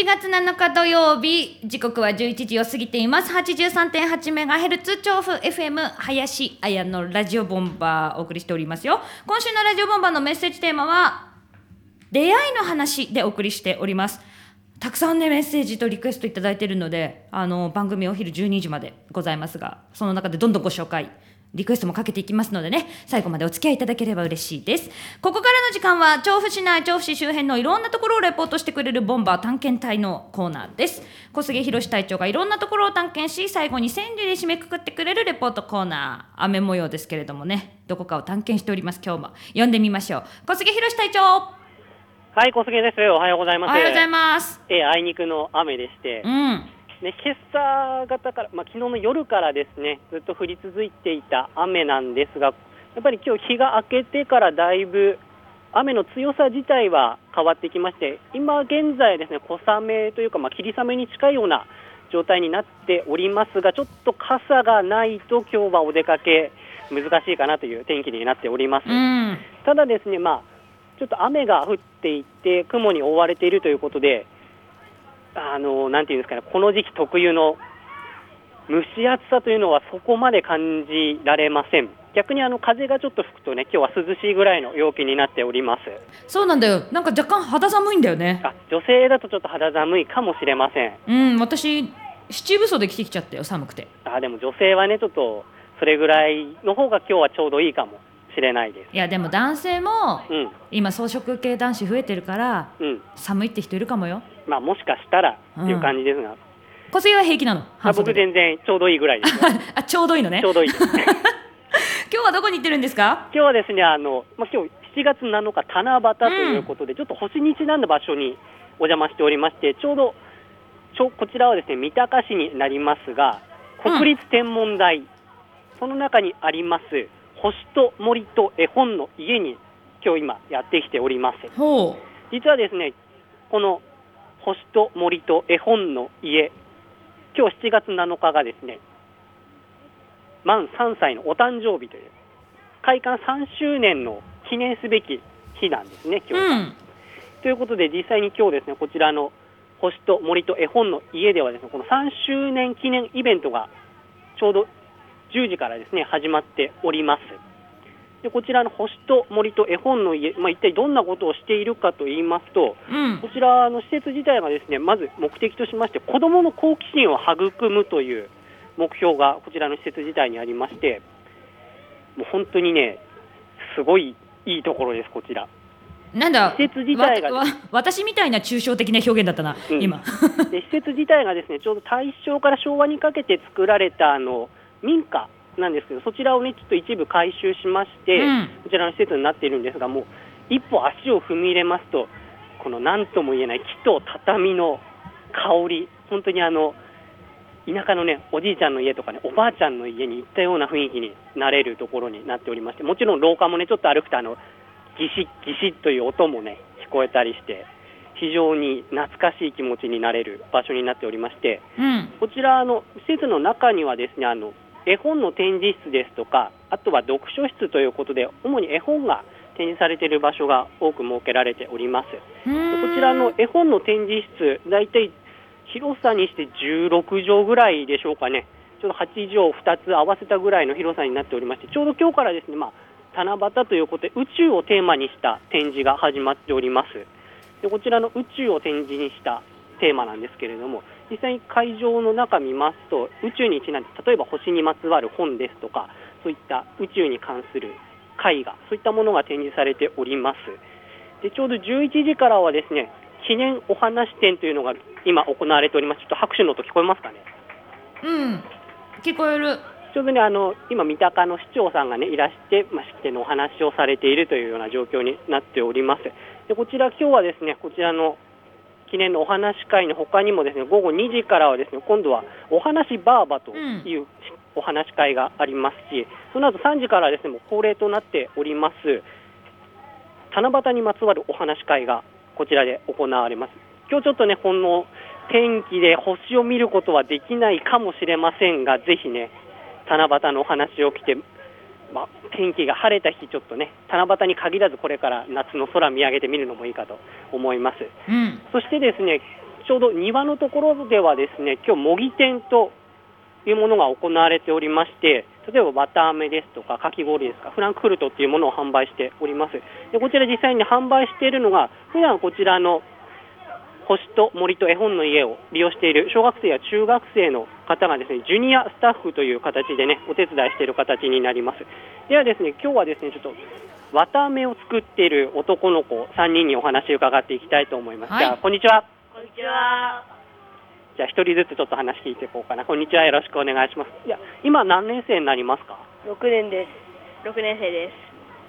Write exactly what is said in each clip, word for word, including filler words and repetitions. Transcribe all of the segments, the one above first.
ちがつなのか土曜日、時刻はじゅういちじを過ぎています。 はちじゅうさんてんはちメガヘルツ 調布 エフエム 林彩のラジオボンバーお送りしておりますよ。今週のラジオボンバーのメッセージテーマは出会いの話でお送りしております。たくさんねメッセージとリクエストいただいているので、あの番組お昼じゅうにじまでございますが、その中でどんどんご紹介リクエストもかけていきますのでね、最後までお付き合いいただければ嬉しいです。ここからの時間は調布市内、調布市周辺のいろんなところをレポートしてくれるボンバー探検隊のコーナーです。小菅博隊長がいろんなところを探検し、最後に川柳で締めくくってくれるレポートコーナー。雨模様ですけれどもね、どこかを探検しております。今日も読んでみましょう。小菅博隊長。 はい、小菅です。おはようございます。 おはようございます。 えー、あいにくの雨でして、 うんね、今朝方から、まあ、昨日の夜からですね、ずっと降り続いていた雨なんですが、やっぱり今日日が明けてからだいぶ雨の強さ自体は変わってきまして、今現在ですね、小雨というか、まあ、霧雨に近いような状態になっておりますが、ちょっと傘がないと今日はお出かけ難しいかなという天気になっております。 うん、 ただですね、まあ、ちょっと雨が降っていて雲に覆われているということで、あのなんていうんですかね、この時期特有の蒸し暑さというのはそこまで感じられません。逆にあの風がちょっと吹くとね、今日は涼しいぐらいの陽気になっております。 そうなんだよ。なんか若干肌寒いんだよね。 あ、女性だとちょっと肌寒いかもしれません。 うん、私七分袖着てきちゃったよ、寒くて。 あ、でも女性はね、ちょっとそれぐらいの方が今日はちょうどいいかもしれないです。 いやでも男性も、 うん、 今草食系男子増えてるから、うん、寒いって人いるかもよ。 まあ、もしかしたらっていう感じですが、うん、 小杉は平気なの？ あ、僕全然ちょうどいいぐらいですあ、ちょうどいいのね。 ちょうどいいです今日はどこに行ってるんですか？ 今日はですね、あの、まあ、今日しちがつなのか七夕ということで、うん、ちょっと星にちなんだ場所にお邪魔しておりまして、ちょうどちょこちらはですね、三鷹市になりますが、国立天文台、うん、その中にあります星と森と絵本の家に今日今やってきております。 ほう。 実はですね、この星と森と絵本の家、今日しちがつなのかがですね、満さんさいのお誕生日という開館さんしゅうねんの記念すべき日なんですね、今日は、うん、ということで実際に今日ですね、こちらの星と森と絵本の家ではですね、このさんしゅうねん記念イベントがちょうどじゅうじからですね始まっております。でこちらの星と森と絵本の家、まあ、一体どんなことをしているかといいますと、うん、こちらの施設自体がですね、まず目的としまして子どもの好奇心を育むという目標がこちらの施設自体にありまして、もう本当にね、すごいいいところです。こちらなんだ、 施設自体が、 わわ私みたいな抽象的な表現だったな、うん、今で施設自体がですね、ちょうど大正から昭和にかけて作られたあの民家なんですけど、そちらをねちょっと一部改修しまして、うん、こちらの施設になっているんですが、もう一歩足を踏み入れますと、この何とも言えない木と畳の香り、本当にあの田舎のねおじいちゃんの家とかねおばあちゃんの家に行ったような雰囲気になれるところになっておりまして、もちろん廊下もねちょっと歩くとあのギシッギシッという音もね聞こえたりして、非常に懐かしい気持ちになれる場所になっておりまして、うん、こちらの施設の中にはですね、あの絵本の展示室ですとか、あとは読書室ということで主に絵本が展示されている場所が多く設けられております。こちらの絵本の展示室、だいたい広さにしてじゅうろくじょうぐらいでしょうかね、ちょうどはちじょうふたつ合わせたぐらいの広さになっておりまして、ちょうど今日からですね、まあ、七夕ということで宇宙をテーマにした展示が始まっております。でこちらの宇宙を展示にしたテーマなんですけれども、実際に会場の中見ますと、宇宙にちなんで例えば星にまつわる本ですとか、そういった宇宙に関する絵画、そういったものが展示されております。でちょうどじゅういちじからはですね、記念お話展というのが今行われております。ちょっと拍手の音聞こえますかね？ うん、聞こえる。 ちょうどね、あの今三鷹の市長さんがねいらして、まあ、式典のお話をされているというような状況になっております。でこちら今日はですね、こちらの記念のお話会の他にもですね、午後にじからはですね、今度はお話バーバというお話会がありますし、うん、その後さんじからはですね、もう恒例となっております七夕にまつわるお話会がこちらで行われます。今日ちょっとね、この天気で星を見ることはできないかもしれませんが、ぜひね、七夕のお話を来て、まあ、天気が晴れた日、ちょっとね、七夕に限らずこれから夏の空見上げてみるのもいいかと思います。うん、そしてですね、 ちょうど庭のところではですね、今日模擬店というものが行われておりまして、例えば綿あめですとかかき氷ですか、フランクフルトっていうものを販売しております。でこちら実際に販売しているのが、普段こちらの星と森と絵本の家を利用している小学生や中学生の方がですね、ジュニアスタッフという形でね、お手伝いしている形になります。ではですね、今日はですね、ちょっと綿あめを作っている男の子さんにんにお話を伺っていきたいと思います。はい、じゃあこんにちは。 こんにちは。 じゃあ一人ずつちょっと話聞いていこうかな。こんにちは、よろしくお願いします。いや、今何年生になりますか？ ろくねんです。ろくねん生です。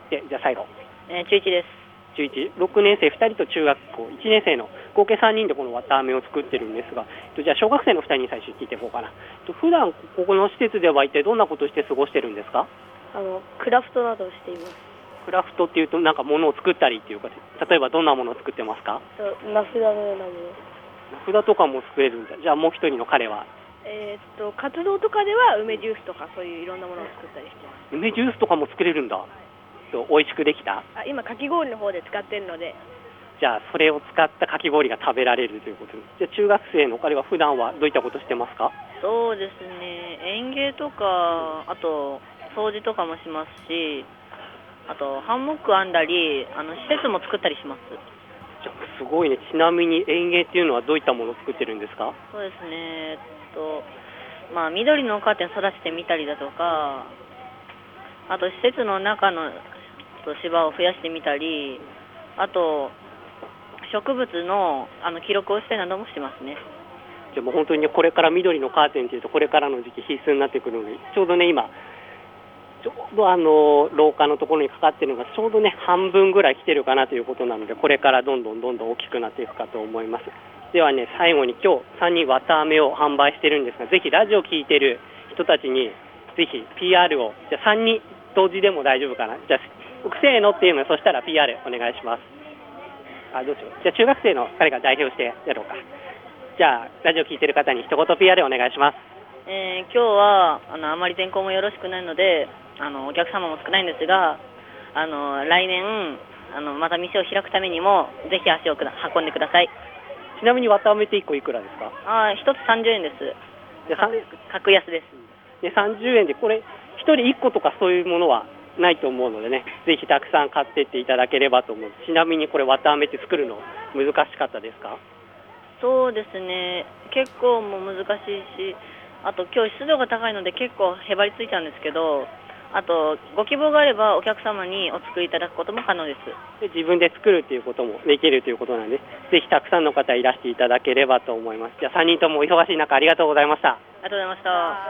で、じゃあ最後。 えー、中いちです。 中いち、ろくねん生ふたりと中学校いちねん生の合計さんにんでこの綿あめを作ってるんですが、じゃあ小学生のふたりに最初聞いていこうかな。普段ここの施設では一体どんなことをして過ごしてるんですか？ あのクラフトなどをしています。 クラフトっていうとなんか物を作ったりっていうか、例えばどんなものを作ってますか？ 名札のようなもの。 名札とかも作れるんだ。じゃあもう一人の彼はえー、っと活動とかでは梅ジュースとかそういういろんなものを作ったりしてます。 梅ジュースとかも作れるんだ。美味しくできた？ あ、今かき氷の方で使ってるので。 じゃあそれを使ったかき氷が食べられるということで、じゃあ中学生の彼は普段はどういったことしてますか？ そうですね、園芸とか、あと掃除とかもしますし、あとハンモック編んだり、あの施設も作ったりします。 じゃあすごいね。ちなみに園芸っていうのはどういったものを作ってるんですか？ そうですね、えっとまあ、緑のカーテン育ててみたりだとか、あと施設の中の芝を増やしてみたり、あと植物 の, あの記録をしたりなどもしてますね。 じゃあもう本当にこれから緑のカーテンというとこれからの時期必須になってくるので、ちょうどね今ちょうどあの廊下のところにかかっているのがちょうどね半分ぐらい来てるかなということなので、これからどんどんどんどん大きくなっていくかと思います。ではね、最後に今日さんにん綿あめを販売してるんですが、ぜひラジオを聞いてる人たちにぜひ ピーアール を、じゃあさんにん同時でも大丈夫かな。じゃあ僕せーのっていうの、そしたら ピーアール お願いします。あ、どうしよう。じゃあ中学生の彼が代表してやろうか。じゃあラジオ聞いてる方に一言 ピーアール お願いします。 えー、今日はあのあまり天候もよろしくないので、あのお客様も少ないんですが、あの来年あのまた店を開くためにもぜひ足を運んでください。 ちなみに綿あめっていっこいくらですか？ あ、ひとつさんじゅうえんです。 で格安です。 でさんじゅうえんで、これひとりいっことかそういうものはないと思うのでね、ぜひたくさん買ってっていただければと思う。ちなみにこれ綿あめって作るの難しかったですか？ そうですね、結構もう難しいし、あと今日湿度が高いので結構へばりついちゃうんですけど、あとご希望があればお客様にお作りいただくことも可能です。 で自分で作るということもできるということなんで、ぜひたくさんの方いらしていただければと思います。じゃあさんにんともお忙しい中ありがとうございました。 ありがとうございました。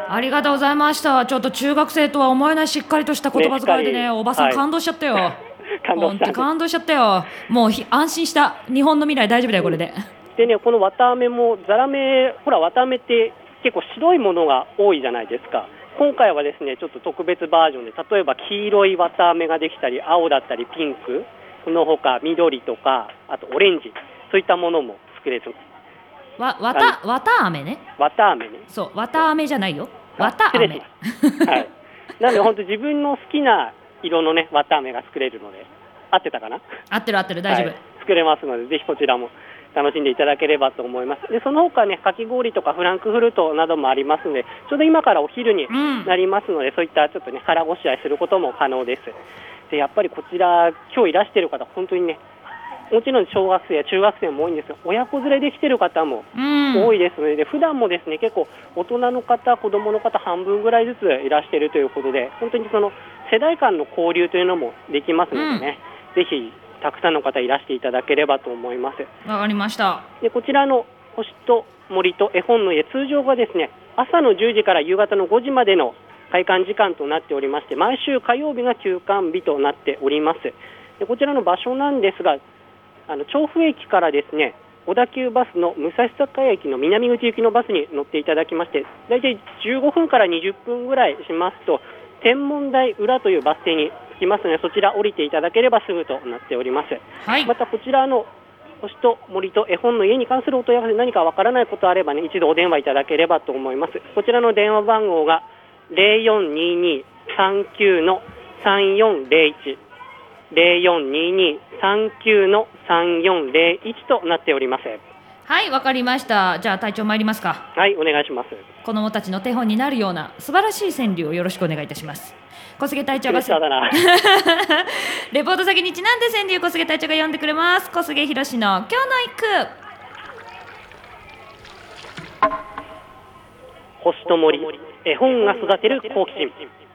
ありがとうございました。ちょっと中学生とは思えないしっかりとした言葉遣いで ね, ねおばさん感動しちゃったよ、はい、 感動した。 本当感動しちゃったよ。もう安心した。日本の未来大丈夫だよこれで。 でね、この綿あめもザラメ、ほら綿あめって結構白いものが多いじゃないですか。今回はですねちょっと特別バージョンで、例えば黄色い綿あめができたり、青だったりピンク、その他緑とか、あとオレンジ、そういったものも作れる。 わ綿綿あめね。 綿あめね。 そう、綿あめじゃないよ。綿あめ。 はい。なので本当自分の好きな色のね綿あめが作れるので、合ってたかな？ 合ってる合ってる、大丈夫、 はい、作れますので、ぜひこちらも楽しんでいただければと思います。でその他ね、かき氷とかフランクフルトなどもありますので、ちょうど今からお昼になりますので、うん、そういったちょっとね腹ごしらえすることも可能です。でやっぱりこちら今日いらしている方、本当にね、もちろん小学生や中学生も多いんですが、親子連れで来ている方も多いですので、うん、で普段もですね結構大人の方、子どもの方半分ぐらいずついらしているということで、本当にその世代間の交流というのもできますのでね、うん、ぜひたくさんの方いらしていただければと思います。 わかりました。 でこちらの星と森と絵本の家、通常がですね朝のじゅうじから夕方のごじまでの開館時間となっておりまして、毎週火曜日が休館日となっております。でこちらの場所なんですが、あの調布駅からですね小田急バスの武蔵境駅の南口行きのバスに乗っていただきまして、だいたいじゅうごふんからにじゅっぷんぐらいしますと天文台裏というバス停に着きますので、そちら降りていただければすぐとなっております。 はい、 またこちらの星と森と絵本の家に関するお問い合わせ、何かわからないことあればね、一度お電話いただければと思います。こちらの電話番号が ゼロよんにーにーさんきゅうのさんよんゼロいち ゼロよんにーにーさんきゅうのさんよんゼロいちとなっております。 はい、わかりました。じゃあ隊長参りますか。 はい、お願いします。 子どもたちの手本になるような素晴らしい川柳をよろしくお願いいたします。小菅隊長がだなレポート先にちなんで川柳小菅隊長が読んでくれます。小菅博士の今日の一句。 星と森、絵本が育てる好奇心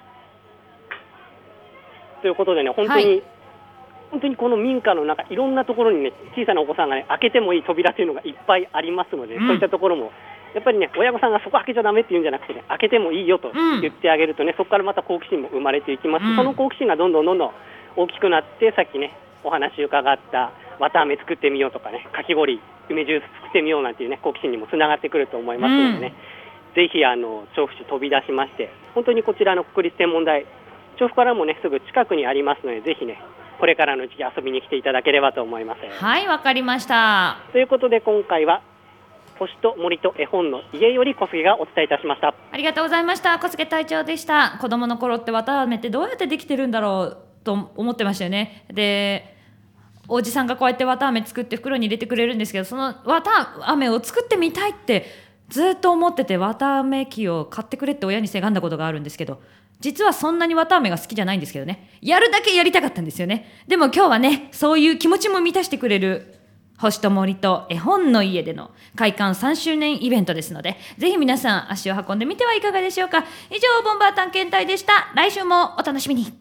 ということでね、本当に、はい、本当にこの民家の中いろんなところにね、小さなお子さんがね開けてもいい扉というのがいっぱいありますので、うん、そういったところもやっぱりね、親御さんがそこ開けちゃダメって言うんじゃなくてね、開けてもいいよと言ってあげるとね、うん、そこからまた好奇心も生まれていきます、うん、その好奇心がどんどんどんどん大きくなって、さっきねお話伺った綿あめ作ってみようとかね、かき氷梅ジュース作ってみようなんていうね好奇心にもつながってくると思いますのでね、うん、ぜひあの調布市飛び出しまして、本当にこちらの国立天文台調布からもねすぐ近くにありますので、ぜひねこれからの時期遊びに来ていただければと思います。 はい、わかりました。 ということで今回は星と森と絵本の家より小菅がお伝えいたしました。 ありがとうございました。小菅隊長でした。子供の頃って綿あめってどうやってできてるんだろうと思ってましたよね。でおじさんがこうやって綿あめ作って袋に入れてくれるんですけど、その綿あめを作ってみたいってずっと思ってて、綿あめ機を買ってくれって親にせがんだことがあるんですけど、実はそんなに綿あめが好きじゃないんですけどね、やるだけやりたかったんですよね。でも今日はね、そういう気持ちも満たしてくれる星と森と絵本の家での開館さんしゅうねんイベントですので、ぜひ皆さん足を運んでみてはいかがでしょうか。以上ボンバー探検隊でした。来週もお楽しみに。